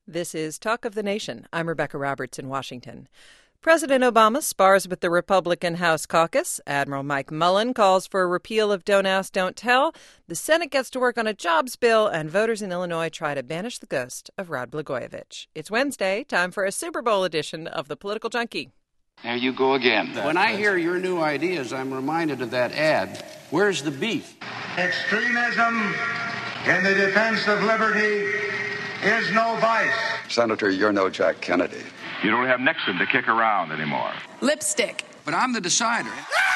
This is Talk of the Nation. I'm Rebecca Roberts in Washington. President Obama spars with the Republican House caucus. Admiral Mike Mullen calls for a repeal of Don't Ask, Don't Tell. The Senate gets to work on a jobs bill, and voters in Illinois try to banish the ghost of Rod Blagojevich. It's Wednesday, time for a Super Bowl edition of The Political Junkie. There you go again. When I hear your new ideas, I'm reminded of that ad. Where's the beef? Extremism in the defense of liberty is no vice. Senator, you're no Jack Kennedy. You don't have Nixon to kick around anymore. Lipstick. But I'm the decider.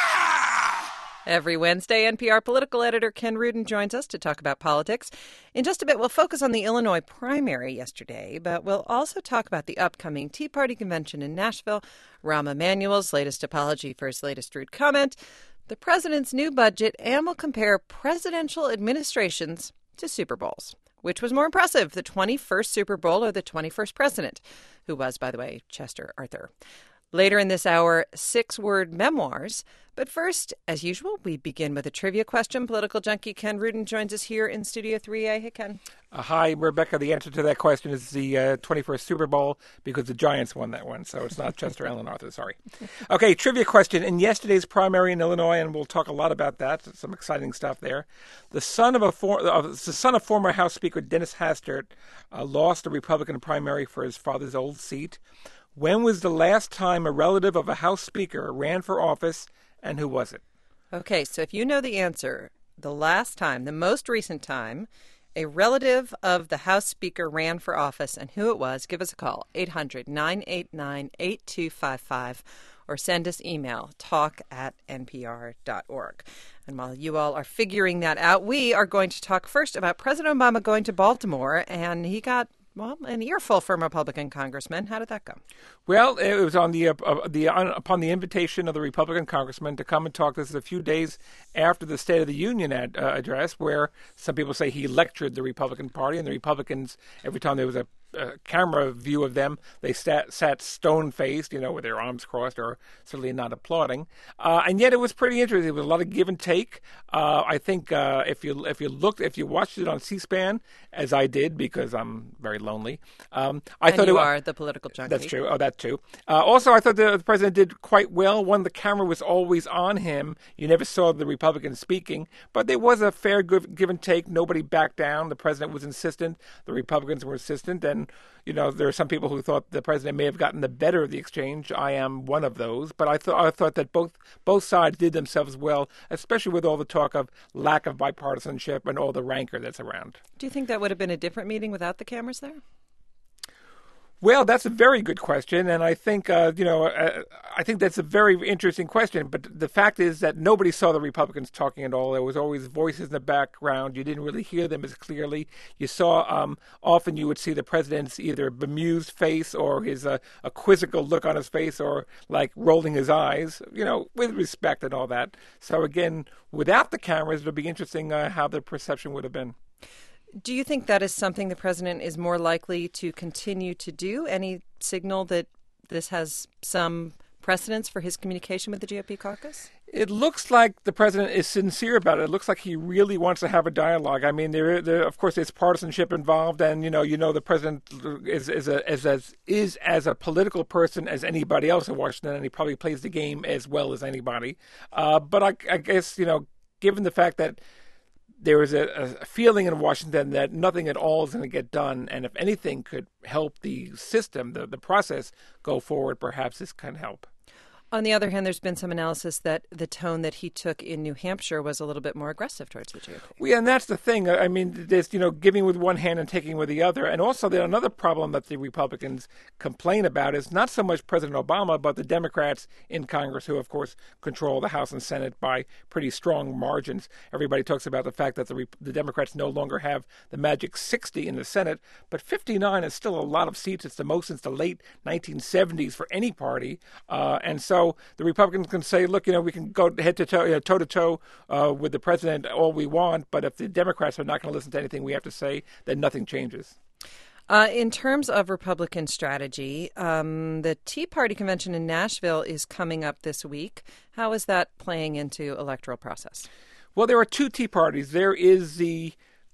Every Wednesday, NPR political editor Ken Rudin joins us to talk about politics. In just a bit, we'll focus on the Illinois primary yesterday, but we'll also talk about the upcoming Tea Party convention in Nashville, Rahm Emanuel's latest apology for his latest rude comment, the president's new budget, and we'll compare presidential administrations to Super Bowls. Which was more impressive, the 21st Super Bowl or the 21st president, who was, by the way, Chester Arthur. Later in this hour, 6-word memoirs. But first, as usual, we begin with a trivia question. Political junkie Ken Rudin joins us here in Studio 3A. Hey, Ken. Hi, Rebecca. The answer to that question is the 21st Super Bowl because the Giants won that one. So it's not Chester Allen Arthur. Sorry. Okay, trivia question. In yesterday's primary in Illinois, and we'll talk a lot about that, some exciting stuff there, the son of former House Speaker Dennis Hastert lost the Republican primary for his father's old seat. When was the last time a relative of a House Speaker ran for office, and who was it? Okay, so if you know the answer, the last time, the most recent time, a relative of the House Speaker ran for office and who it was, give us a call, 800-989-8255, or send us email, talk@npr.org. And while you all are figuring that out, we are going to talk first about President Obama going to Baltimore, and he got an earful from Republican congressmen. How did that go? Well, it was on upon the invitation of the Republican congressman to come and talk. This is a few days after the State of the Union address, where some people say he lectured the Republican Party, and the Republicans, every time there was a camera view of them, they sat stone-faced, with their arms crossed, or certainly not applauding. And yet it was pretty interesting. There was a lot of give and take. I think if you watched it on C-SPAN, as I did because I'm very lonely, I thought you are the political junkie. That's true. Oh, that too. Also, I thought the president did quite well. One, the camera was always on him. You never saw the Republicans speaking, but there was a fair give and take. Nobody backed down. The president was insistent. The Republicans were insistent, and there are some people who thought the president may have gotten the better of the exchange. I am one of those. But I thought that both sides did themselves well, especially with all the talk of lack of bipartisanship and all the rancor that's around. Do you think that would have been a different meeting without the cameras there? Well, that's a very good question, and I think I think that's a very interesting question. But the fact is that nobody saw the Republicans talking at all. There was always voices in the background. You didn't really hear them as clearly. You saw often you would see the president's either bemused face or his a quizzical look on his face, or like rolling his eyes, with respect and all that. So again, without the cameras, it'll be interesting how the perception would have been. Do you think that is something the president is more likely to continue to do? Any signal that this has some precedence for his communication with the GOP caucus? It looks like the president is sincere about it. It looks like he really wants to have a dialogue. I mean, there of course, there's partisanship involved, and the president is as a political person as anybody else in Washington, and he probably plays the game as well as anybody. But I guess given the fact that there is a feeling in Washington that nothing at all is going to get done, and if anything could help the system, the process go forward, perhaps this can help. On the other hand, there's been some analysis that the tone that he took in New Hampshire was a little bit more aggressive towards the GOP. Well, yeah, and that's the thing. I mean, there's, giving with one hand and taking with the other. And also, there's another problem that the Republicans complain about is not so much President Obama, but the Democrats in Congress who, of course, control the House and Senate by pretty strong margins. Everybody talks about the fact that the Democrats no longer have the magic 60 in the Senate, but 59 is still a lot of seats. It's the most since the late 1970s for any party. And so the Republicans can say, look, we can go head to toe with the president all we want, but if the Democrats are not going to listen to anything we have to say, then nothing changes. In terms of Republican strategy, the Tea Party convention in Nashville is coming up this week. How is that playing into electoral process? Well, there are two Tea Parties. There is the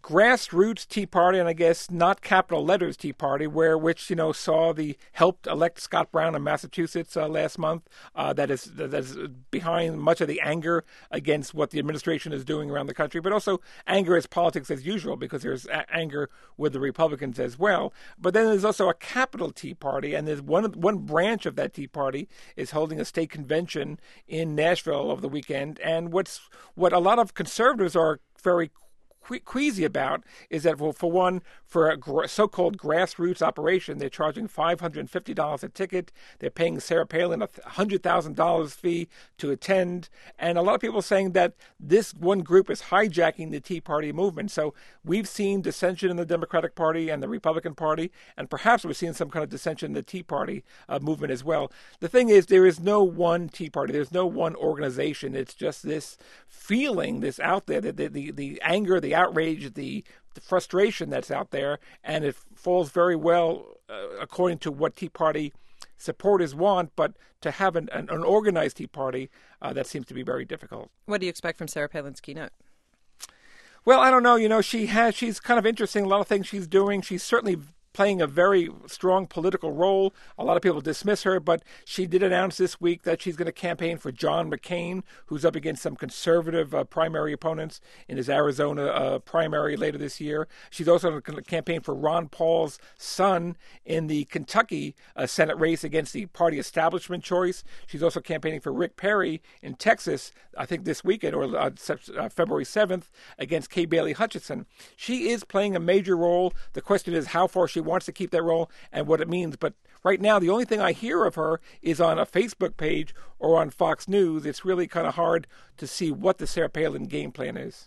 grassroots Tea Party, and I guess not capital letters Tea Party, which saw helped elect Scott Brown in Massachusetts last month. That is behind much of the anger against what the administration is doing around the country, but also anger is politics as usual because there's anger with the Republicans as well. But then there's also a capital Tea Party, and there's one branch of that Tea Party is holding a state convention in Nashville over the weekend. And what a lot of conservatives are very queasy about is that, for a so-called grassroots operation, they're charging $550 a ticket. They're paying Sarah Palin a $100,000 fee to attend. And a lot of people are saying that this one group is hijacking the Tea Party movement. So we've seen dissension in the Democratic Party and the Republican Party, and perhaps we're seeing some kind of dissension in the Tea Party movement as well. The thing is, there is no one Tea Party. There's no one organization. It's just this feeling, this out there, the anger, the outrage, the frustration that's out there, and it falls very well according to what Tea Party supporters want, but to have an organized Tea Party, that seems to be very difficult. What do you expect from Sarah Palin's keynote? Well, I don't know. She's kind of interesting. A lot of things she's doing. She's certainly playing a very strong political role. A lot of people dismiss her, but she did announce this week that she's going to campaign for John McCain, who's up against some conservative primary opponents in his Arizona primary later this year. She's also going to campaign for Ron Paul's son in the Kentucky Senate race against the party establishment choice. She's also campaigning for Rick Perry in Texas, I think this weekend, or February 7th, against Kay Bailey Hutchinson. She is playing a major role. The question is how far she wants to keep that role and what it means. But right now, the only thing I hear of her is on a Facebook page or on Fox News. It's really kind of hard to see what the Sarah Palin game plan is.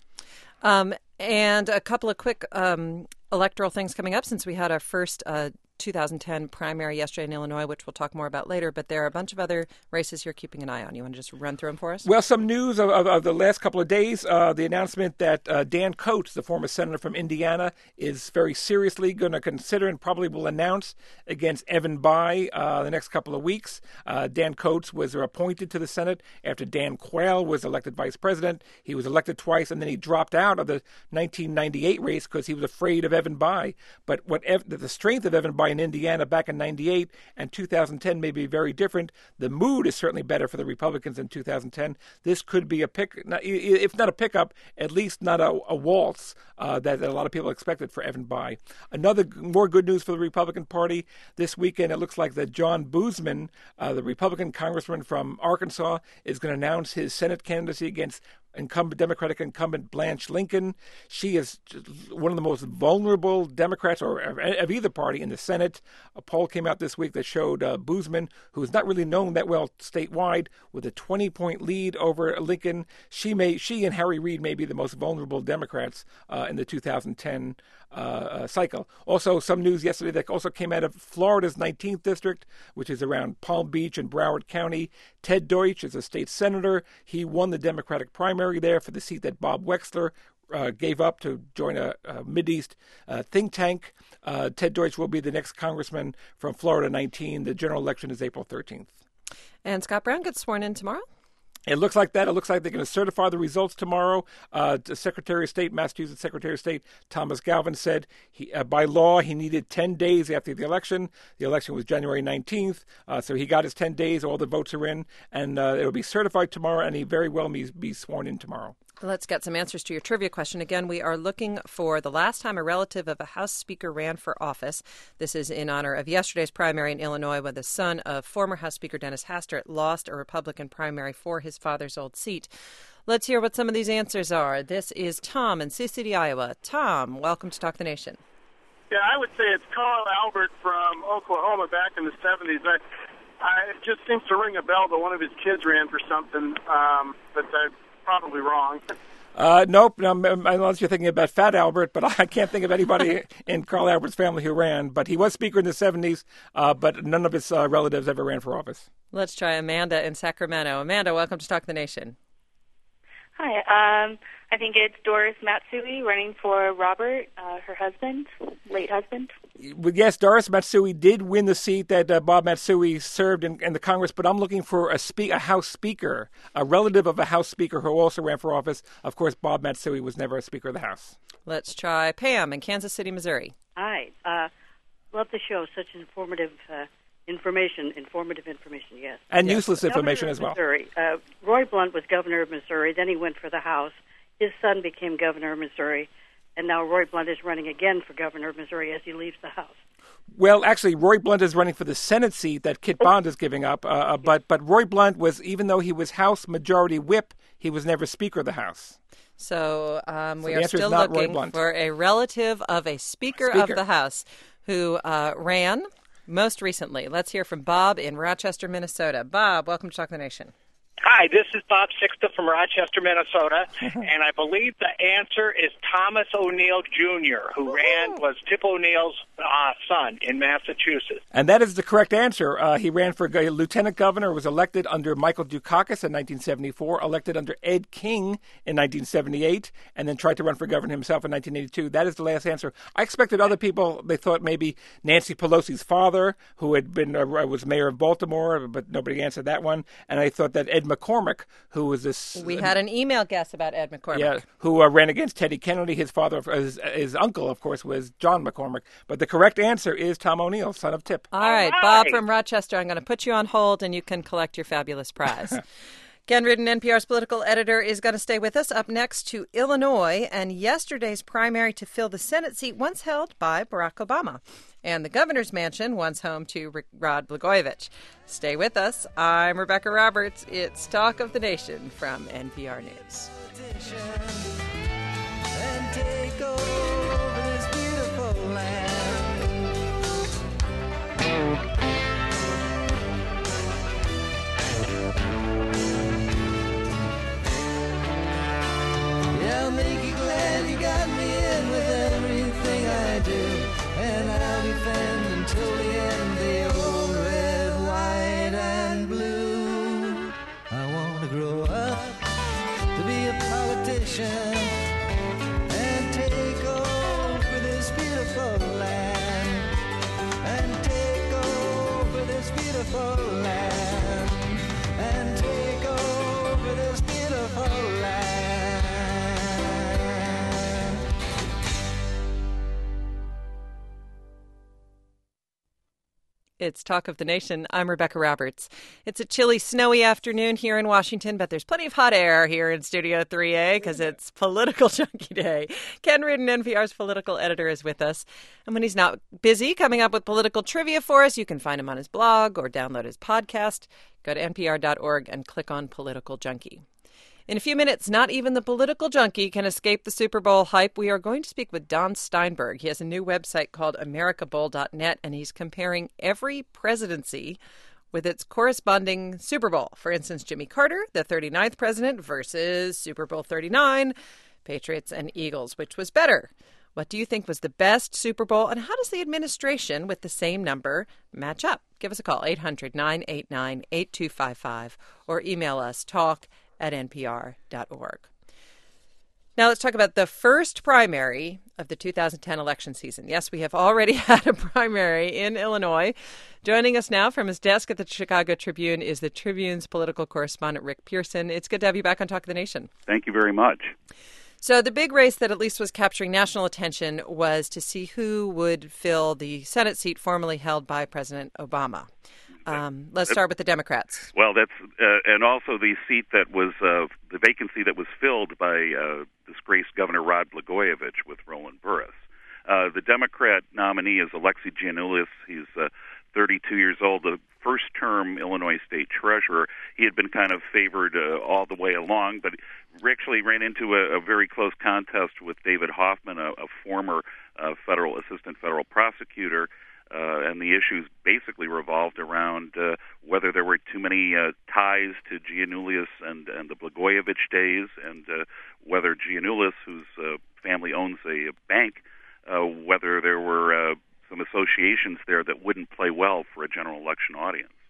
And a couple of quick electoral things coming up since we had our first 2010 primary yesterday in Illinois, which we'll talk more about later, but there are a bunch of other races you're keeping an eye on. You want to just run through them for us? Well, some news of the last couple of days, the announcement that Dan Coats, the former senator from Indiana, is very seriously going to consider and probably will announce against Evan Bayh the next couple of weeks. Dan Coats was appointed to the Senate after Dan Quayle was elected vice president. He was elected twice, and then he dropped out of the 1998 race because he was afraid of Evan Bayh. But the strength of Evan Bayh in Indiana back in 98 and 2010 may be very different. The mood is certainly better for the Republicans in 2010. This could be if not a pickup, at least not a waltz that a lot of people expected for Evan Bayh. Another more good news for the Republican Party this weekend. It looks like that John Boozman, the Republican congressman from Arkansas, is going to announce his Senate candidacy against Democratic incumbent Blanche Lincoln. She is one of the most vulnerable Democrats or of either party in the Senate. A poll came out this week that showed Boozman, who is not really known that well statewide, with a 20-point lead over Lincoln. She and Harry Reid may be the most vulnerable Democrats in the 2010 cycle. Also, some news yesterday that also came out of Florida's 19th district, which is around Palm Beach and Broward County. Ted Deutsch is a state senator. He won the Democratic primary there for the seat that Bob Wexler gave up to join a Mideast think tank. Ted Deutsch will be the next congressman from Florida 19. The general election is April 13th. And Scott Brown gets sworn in tomorrow? It looks like that. It looks like they're going to certify the results tomorrow. The Secretary of State, Massachusetts Secretary of State Thomas Galvin said by law he needed 10 days after the election. The election was January 19th, so he got his 10 days. All the votes are in, and it will be certified tomorrow, and he very well may be sworn in tomorrow. Let's get some answers to your trivia question. Again, we are looking for the last time a relative of a House Speaker ran for office. This is in honor of yesterday's primary in Illinois, when the son of former House Speaker Dennis Hastert lost a Republican primary for his father's old seat. Let's hear what some of these answers are. This is Tom in Sioux City, Iowa. Tom, welcome to Talk the Nation. Yeah, I would say it's Carl Albert from Oklahoma back in the 70s. It just seems to ring a bell that one of his kids ran for something, but probably wrong. Nope, unless you're thinking about Fat Albert, but I can't think of anybody in Carl Albert's family who ran. But he was Speaker in the 70s, but none of his relatives ever ran for office. Let's try Amanda in Sacramento. Amanda, welcome to Talk the Nation. Hi. I think it's Doris Matsui running for Robert, her husband, late husband. Yes, Doris Matsui did win the seat that Bob Matsui served in the Congress, but I'm looking for a House Speaker, a relative of a House Speaker who also ran for office. Of course, Bob Matsui was never a Speaker of the House. Let's try Pam in Kansas City, Missouri. Hi. Love the show. Such informative information, yes. And useless information as well. Missouri. Roy Blunt was governor of Missouri. Then he went for the House. His son became governor of Missouri. And now Roy Blunt is running again for governor of Missouri as he leaves the House. Well, actually, Roy Blunt is running for the Senate seat that Kit Bond is giving up. But Roy Blunt was, even though he was House Majority Whip, he was never Speaker of the House. So we are still looking for a relative of a Speaker of the House who ran most recently. Let's hear from Bob in Rochester, Minnesota. Bob, welcome to Talk the Nation. Hi, this is Bob Sixta from Rochester, Minnesota, and I believe the answer is Thomas O'Neill Jr., who was Tip O'Neill's son in Massachusetts. And that is the correct answer. He ran for lieutenant governor, was elected under Michael Dukakis in 1974, elected under Ed King in 1978, and then tried to run for governor himself in 1982. That is the last answer. I expected other people, they thought maybe Nancy Pelosi's father, who had been was mayor of Baltimore, but nobody answered that one. And I thought that Ed McCormick, who was this... We had an email guess about Ed McCormick. Yeah, who ran against Teddy Kennedy. His father, his uncle, of course, was John McCormick. But the correct answer is Tom O'Neill, son of Tip. All right, Bob from Rochester, I'm going to put you on hold and you can collect your fabulous prize. Ken Rudin, NPR's political editor, is going to stay with us. Up next to Illinois and yesterday's primary to fill the Senate seat once held by Barack Obama. And the governor's mansion, once home to Rod Blagojevich. Stay with us. I'm Rebecca Roberts. It's Talk of the Nation from NPR News. And take over this beautiful land. Yeah, I'll make you glad you got me in with everything I do. And I'll defend until the end the old red, white, and blue. I want to grow up to be a politician and take over this beautiful land. And take over this beautiful land. And take over this beautiful land. It's Talk of the Nation. I'm Rebecca Roberts. It's a chilly, snowy afternoon here in Washington, but there's plenty of hot air here in Studio 3A because it's Political Junkie Day. Ken Rudin, NPR's political editor, is with us. And when he's not busy coming up with political trivia for us, you can find him on his blog or download his podcast. Go to npr.org and click on Political Junkie. In a few minutes, not even the political junkie can escape the Super Bowl hype. We are going to speak with Don Steinberg. He has a new website called americabowl.net, and he's comparing every presidency with its corresponding Super Bowl. For instance, Jimmy Carter, the 39th president, versus Super Bowl 39, Patriots and Eagles. Which was better? What do you think was the best Super Bowl, and how does the administration with the same number match up? Give us a call, 800-989-8255, or email us, talk@npr.org. Now let's talk about the first primary of the 2010 election season. Yes, we have already had a primary in Illinois. Joining us now from his desk at the Chicago Tribune is the Tribune's political correspondent, Rick Pearson. It's good to have you back on Talk of the Nation. Thank you very much. So the big race that at least was capturing national attention was to see who would fill the Senate seat formerly held by President Obama. Let's start with the Democrats. Well, that's and also the seat that was the vacancy that was filled by disgraced Governor Rod Blagojevich with Roland Burris. The Democrat nominee is Alexei Giannoulias. He's 32 years old, the first-term Illinois state treasurer. He had been kind of favored all the way along, but actually ran into a very close contest with David Hoffman, a former assistant federal prosecutor. And the issues basically revolved around whether there were too many ties to Giannoulias and the Blagojevich days, and whether Giannoulias, whose family owns a bank, whether there were some associations there that wouldn't play well for a general election audience.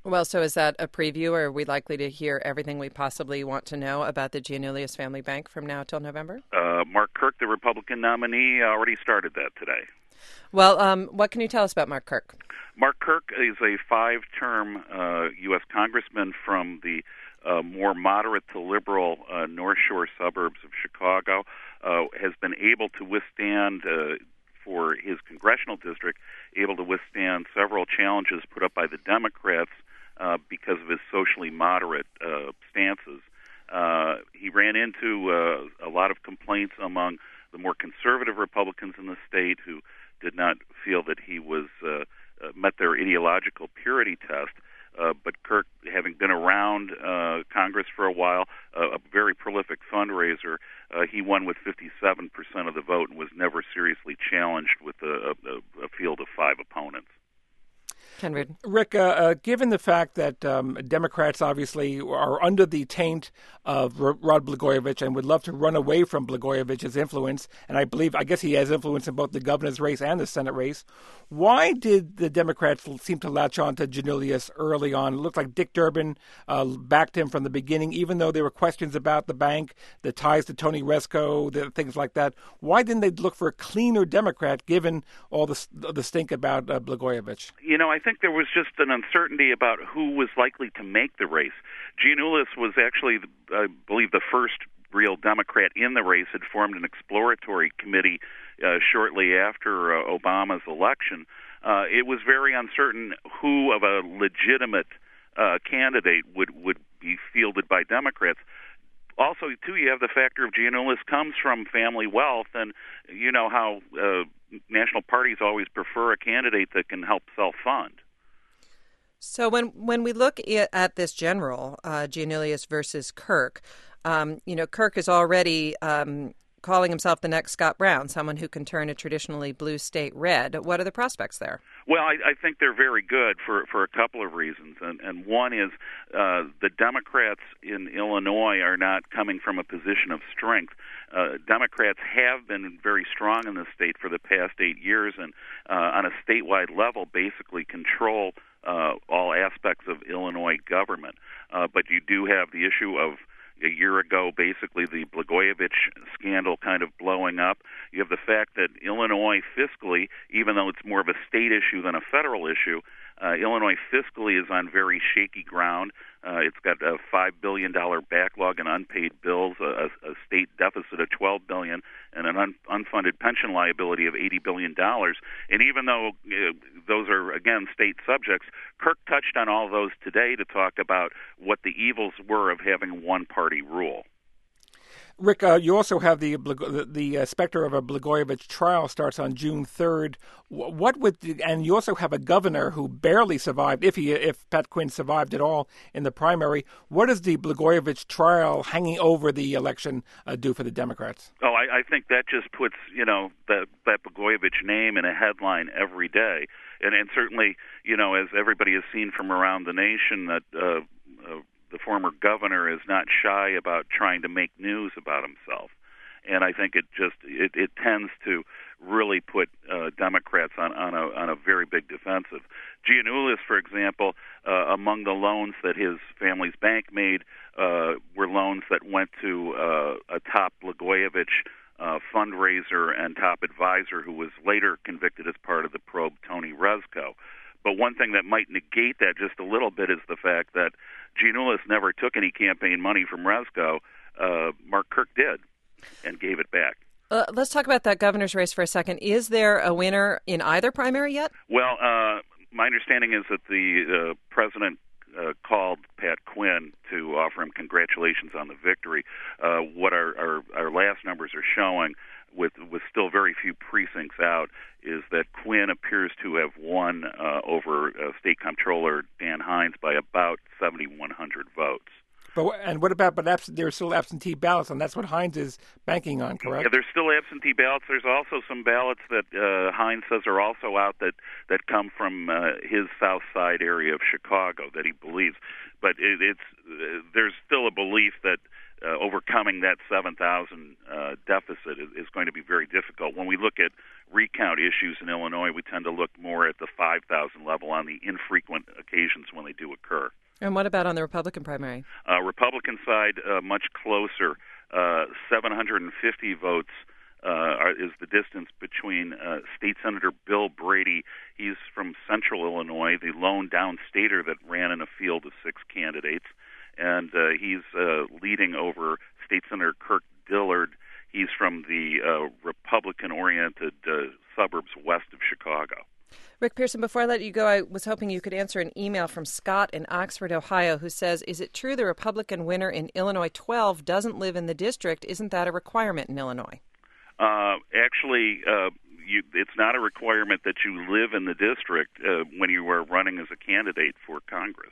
Well, so is that a preview, or are we likely to hear everything we possibly want to know about the Giannoulias Family Bank from now till November? Mark Kirk, the Republican nominee, already started that today. Well, what can you tell us about Mark Kirk? Mark Kirk is a 5-term U.S. congressman from the more moderate to liberal North Shore suburbs of Chicago, has been able to withstand, for his congressional district, able to withstand several challenges put up by the Democrats because of his socially moderate stances. He ran into a lot of complaints among the more conservative Republicans in the state who did not feel that he was met their ideological purity test. But Kirk, having been around Congress for a while, a very prolific fundraiser, he won with 57% of the vote and was never seriously challenged with a field of 5 opponents. Ken Rudin. Rick, given the fact that Democrats obviously are under the taint of Rod Blagojevich and would love to run away from Blagojevich's influence, and I guess he has influence in both the governor's race and the Senate race, why did the Democrats seem to latch on to Giannoulias early on? It looked like Dick Durbin backed him from the beginning, even though there were questions about the bank, the ties to Tony Rezko, things like that. Why didn't they look for a cleaner Democrat, given all the stink about Blagojevich? I think there was just an uncertainty about who was likely to make the race. Giannoulias was actually, I believe, the first real Democrat in the race, had formed an exploratory committee shortly after Obama's election. It was very uncertain who of a legitimate candidate would be fielded by Democrats. Also, too, you have the factor of Giannoulias comes from family wealth, and you know how national parties always prefer a candidate that can help self-fund. So when we look at this general, Giannoulias versus Kirk, Kirk is already calling himself the next Scott Brown, someone who can turn a traditionally blue state red. What are the prospects there? Well, I think they're very good for a couple of reasons. And one is the Democrats in Illinois are not coming from a position of strength. Democrats have been very strong in the state for the past 8 years and on a statewide level basically control all aspects of Illinois government. But you do have the issue of a year ago, basically the Blagojevich scandal kind of blowing up. You have the fact that Illinois fiscally, even though it's more of a state issue than a federal issue, Illinois fiscally is on very shaky ground. It's got a $5 billion backlog in unpaid bills, a state deficit of $12 billion, and an unfunded pension liability of $80 billion. And even though those are, again, state subjects, Kirk touched on all those today to talk about what the evils were of having one-party rule. Rick, you also have the specter of a Blagojevich trial starts on June 3rd. And you also have a governor who barely survived, if Pat Quinn survived at all in the primary. What does the Blagojevich trial hanging over the election do for the Democrats? Oh, I think that just puts that Blagojevich name in a headline every day, and certainly as everybody has seen from around the nation that. The former governor is not shy about trying to make news about himself, and I think it tends to really put Democrats on a very big defensive. Giannoulias, for example, among the loans that his family's bank made were loans that went to a top Blagojevich fundraiser and top advisor who was later convicted as part of the probe, Tony Rezko. But one thing that might negate that just a little bit is the fact that Giannoulias never took any campaign money from Rezko. Mark Kirk did and gave it back. Let's talk about that governor's race for a second. Is there a winner in either primary yet? Well, my understanding is that the president called Pat Quinn to offer him congratulations on the victory. What our last numbers are showing, with still very few precincts out, is that Quinn appears to have won over State Comptroller Dan Hines by about 7,100 votes. But there's still absentee ballots, and that's what Hines is banking on, correct? Yeah, there's still absentee ballots. There's also some ballots that Hines says are also out that come from his South Side area of Chicago that he believes. But there's still a belief that overcoming that 7,000 deficit is going to be very difficult. When we look at recount issues in Illinois, we tend to look more at the 5,000 level on the infrequent occasions when they do occur. And what about on the Republican primary? Republican side, much closer. 750 votes is the distance between State Senator Bill Brady. He's from Central Illinois, the lone downstater that ran in a field of 6 candidates. And he's leading over State Senator Kirk Dillard. He's from the Republican-oriented suburbs west of Chicago. Rick Pearson, before I let you go, I was hoping you could answer an email from Scott in Oxford, Ohio, who says, is it true the Republican winner in Illinois 12 doesn't live in the district? Isn't that a requirement in Illinois? Actually, it's not a requirement that you live in the district when you are running as a candidate for Congress.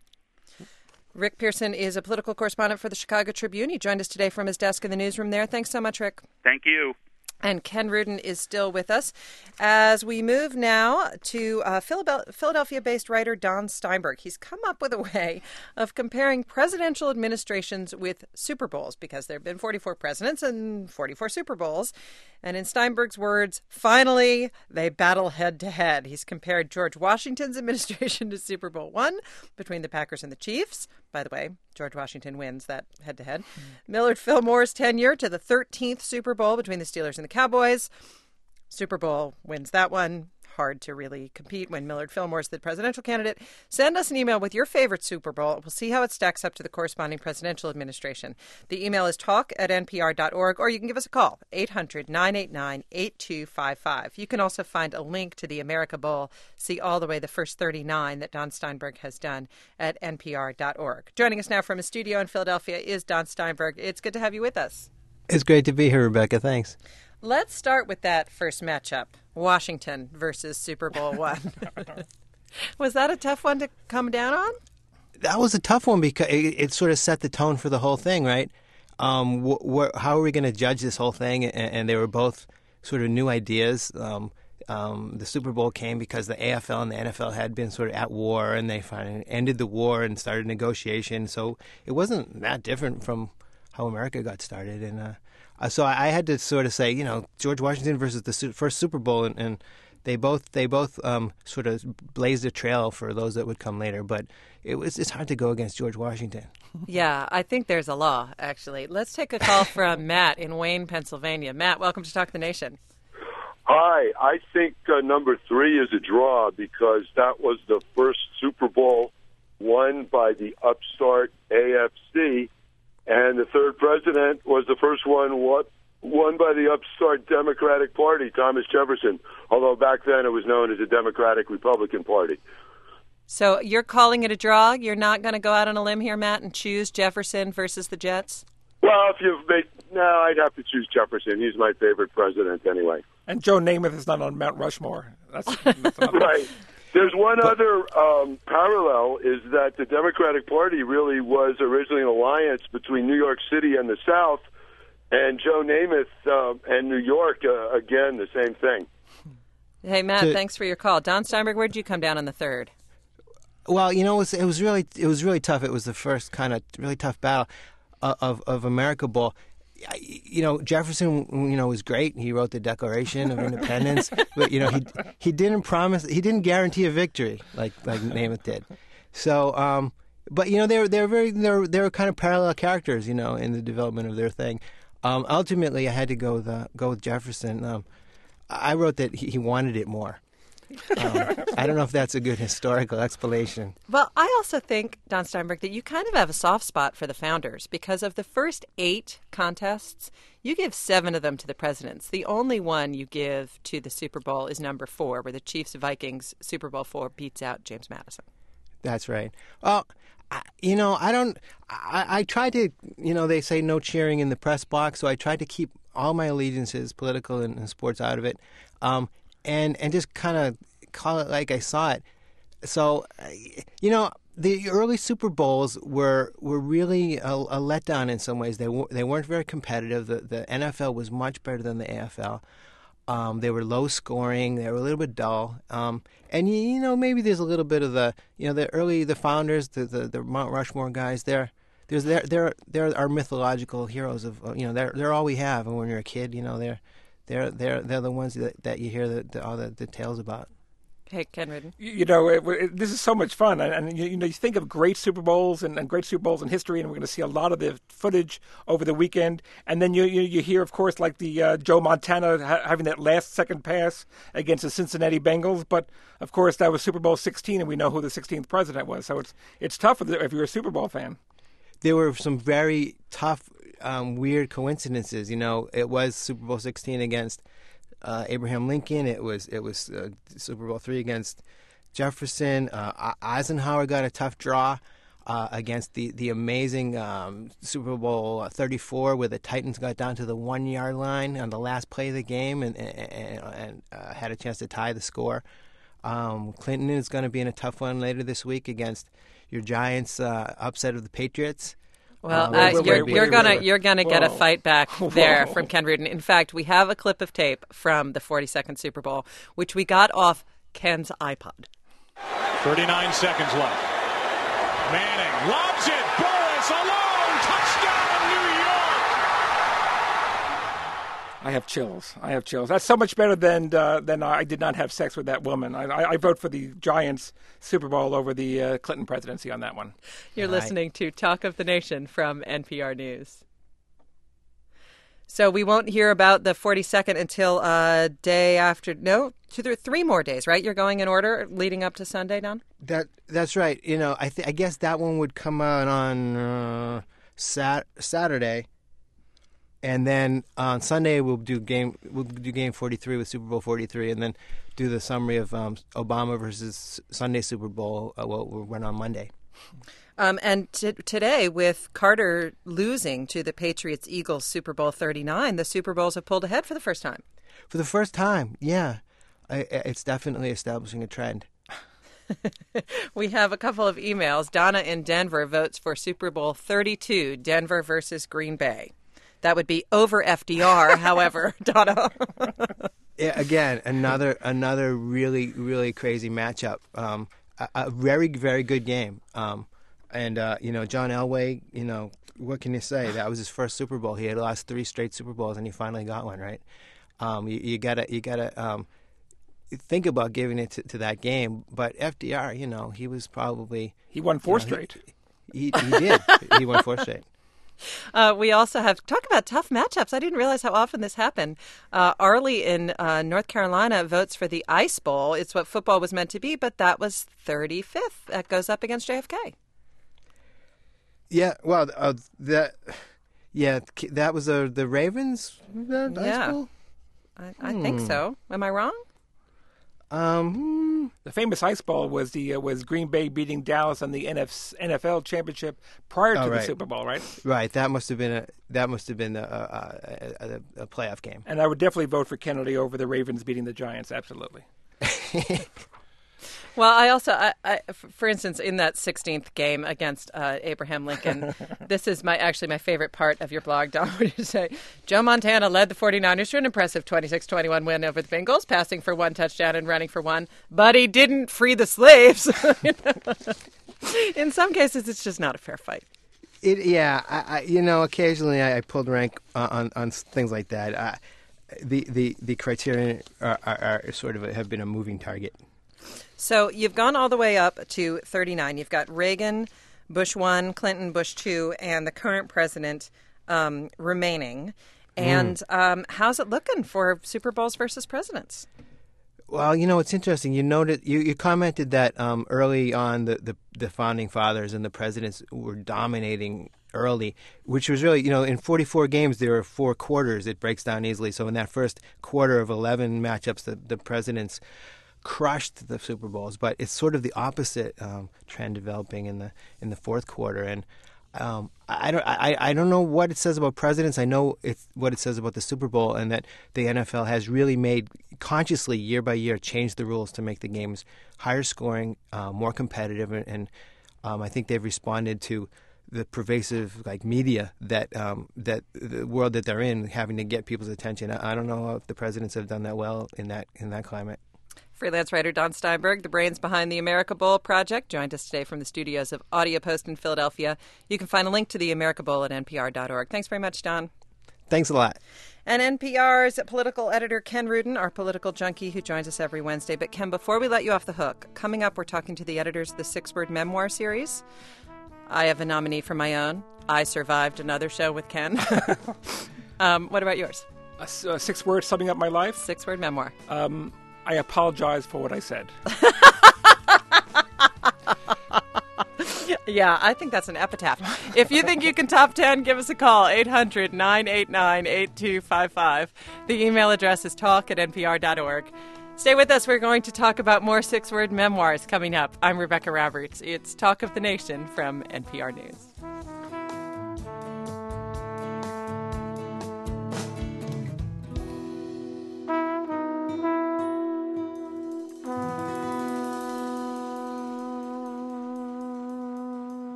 Rick Pearson is a political correspondent for the Chicago Tribune. He joined us today from his desk in the newsroom there. Thanks so much, Rick. Thank you. And Ken Rudin is still with us. As we move now to Philadelphia-based writer Don Steinberg. He's come up with a way of comparing presidential administrations with Super Bowls, because there have been 44 presidents and 44 Super Bowls. And in Steinberg's words, finally, they battle head-to-head. He's compared George Washington's administration to Super Bowl I between the Packers and the Chiefs. By the way, George Washington wins that head-to-head. Millard Fillmore's tenure to the 13th Super Bowl between the Steelers and the Cowboys. Super Bowl wins that one. Hard to really compete when Millard Fillmore's the presidential candidate. Send us an email with your favorite Super Bowl. We'll see how it stacks up to the corresponding presidential administration. The email is talk@npr.org, or you can give us a call, 800-989-8255. You can also find a link to the America Bowl, see all the way the first 39 that Don Steinberg has done at npr.org. Joining us now from his studio in Philadelphia is Don Steinberg. It's good to have you with us. It's great to be here, Rebecca. Thanks. Let's start with that first matchup, Washington versus Super Bowl I. Was that a tough one to come down on? That was a tough one because it sort of set the tone for the whole thing, right? How are we going to judge this whole thing? And they were both sort of new ideas. The Super Bowl came because the AFL and the NFL had been sort of at war, and they finally ended the war and started negotiation. So it wasn't that different from how America got started. And so I had to sort of say, George Washington versus the first Super Bowl, and they both sort of blazed a trail for those that would come later. But it's hard to go against George Washington. Yeah, I think there's a law, actually. Let's take a call from Matt in Wayne, Pennsylvania. Matt, welcome to Talk the Nation. Hi. I think number 3 is a draw because that was the first Super Bowl won by the upstart AFC. And the third president was the first one won by the upstart Democratic Party, Thomas Jefferson, although back then it was known as the Democratic-Republican Party. So you're calling it a draw? You're not going to go out on a limb here, Matt, and choose Jefferson versus the Jets? Well, I'd have to choose Jefferson. He's my favorite president anyway. And Joe Namath is not on Mount Rushmore. That's right. There's one other parallel is that the Democratic Party really was originally an alliance between New York City and the South, and Joe Namath and New York, again, the same thing. Hey, Matt, thanks for your call. Don Steinberg, where did you come down on the third? Well, it was really tough. It was the first kind of really tough battle of America Bowl. Jefferson, was great. He wrote the Declaration of Independence, but he didn't guarantee a victory like Namath did. So, but they were kind of parallel characters, in the development of their thing. Ultimately, I had to go with Jefferson. I wrote that he wanted it more. I don't know if that's a good historical explanation. Well, I also think, Don Steinberg, that you kind of have a soft spot for the founders because of the first 8 contests, you give 7 of them to the presidents. The only one you give to the Super Bowl is number 4, where the Chiefs-Vikings Super Bowl 4 beats out James Madison. That's right. Well, I tried to, they say no cheering in the press box, so I tried to keep all my allegiances, political and sports, out of it. And just kind of call it like I saw it. So, the early Super Bowls were really a letdown in some ways. They weren't very competitive. The NFL was much better than the AFL. They were low scoring. They were a little bit dull. And maybe there's a little bit of the founders, the Mount Rushmore guys. They're they're our mythological heroes of they're all we have, and when you're a kid, they're the ones that you hear all the tales about. Hey, Ken Rudin. This is so much fun, and you think of great Super Bowls and great Super Bowls in history, and we're going to see a lot of the footage over the weekend. And then you hear, of course, like the Joe Montana having that last-second pass against the Cincinnati Bengals. But of course, that was Super Bowl 16, and we know who the 16th president was. So it's tough if you're a Super Bowl fan. There were some very tough, weird coincidences. It was Super Bowl 16 against Abraham Lincoln. It was Super Bowl III against Jefferson. Eisenhower got a tough draw against the amazing Super Bowl 34, where the Titans got down to the 1-yard line on the last play of the game and had a chance to tie the score. Clinton is going to be in a tough one later this week against your Giants' upset of the Patriots. Well, you're gonna get a fight back there from Ken Rudin. In fact, we have a clip of tape from the 42nd Super Bowl, which we got off Ken's iPod. 39 seconds left. Manning lobs it. Burris alone. Touchdown, New York. I have chills. That's so much better than I did not have sex with that woman. I vote for the Giants Super Bowl over the Clinton presidency on that one. You're listening to Talk of the Nation from NPR News. So we won't hear about the 42nd until day after. No, 3 more days, right? You're going in order leading up to Sunday, Don? That's right. I guess that one would come out on Saturday. And then on Sunday we'll do game 43 with Super Bowl 43, and then do the summary of Obama versus Sunday Super Bowl. We'll run on Monday. And today, with Carter losing to the Patriots-Eagles Super Bowl 39, the Super Bowls have pulled ahead for the first time. For the first time, yeah. It's definitely establishing a trend. We have a couple of emails. Donna in Denver votes for Super Bowl 32, Denver versus Green Bay. That would be over FDR, however, Donna. Yeah, again, another really, really crazy matchup. A very, very good game. And John Elway, what can you say? That was his first Super Bowl. He had lost 3 straight Super Bowls, and he finally got one, right? You gotta think about giving it to that game. But FDR, he was probably... He won 4 straight. He did. He won 4 straight. We also have, talk about tough matchups. I didn't realize how often this happened. Arlie in North Carolina votes for the Ice Bowl. It's what football was meant to be, but that was 35th. That goes up against JFK. Yeah, well, that was the Ravens Ice Bowl? I think so. Am I wrong? The famous Ice Bowl was Green Bay beating Dallas on the NFL championship prior to the Super Bowl, right? Right. That must have been a playoff game. And I would definitely vote for Kennedy over the Ravens beating the Giants. Absolutely. Well, I also, for instance, in that 16th game against Abraham Lincoln, this is my favorite part of your blog, Don, where you say, Joe Montana led the 49ers to an impressive 26-21 win over the Bengals, passing for 1 touchdown and running for 1, but he didn't free the slaves. In some cases, it's just not a fair fight. Occasionally I pulled rank on things like that. The criteria are sort of have been a moving target. So you've gone all the way up to 39. You've got Reagan, Bush 1, Clinton, Bush 2, and the current president remaining. And how's it looking for Super Bowls versus presidents? Well, it's interesting. You noted you commented that early on the founding fathers and the presidents were dominating early, which was really, in 44 games there were 4 quarters. It breaks down easily. So in that first quarter of 11 matchups, the presidents crushed the Super Bowls, but it's sort of the opposite trend developing in the fourth quarter. And I don't know what it says about presidents. I know it's what it says about the Super Bowl, and that the NFL has really made consciously year by year changed the rules to make the games higher scoring, more competitive, and I think they've responded to the pervasive media that the world that they're in, having to get people's attention. I don't know if the presidents have done that well in that climate. Freelance writer Don Steinberg, the brains behind the America Bowl project, joined us today from the studios of Audio Post in Philadelphia. You can find a link to the America Bowl at npr.org. Thanks very much, Don. Thanks a lot. And NPR's political editor Ken Rudin, our political junkie who joins us every Wednesday. But Ken, before we let you off the hook, coming up we're talking to the editors of the 6-word memoir series. I have a nominee for my own. I survived another show with Ken. What about yours? 6 words summing up my life? 6-word memoir. I apologize for what I said. Yeah, I think that's an epitaph. If you think you can top 10, give us a call, 800-989-8255. The email address is talk@npr.org. Stay with us. We're going to talk about more 6-word memoirs coming up. I'm Rebecca Roberts. It's Talk of the Nation from NPR News.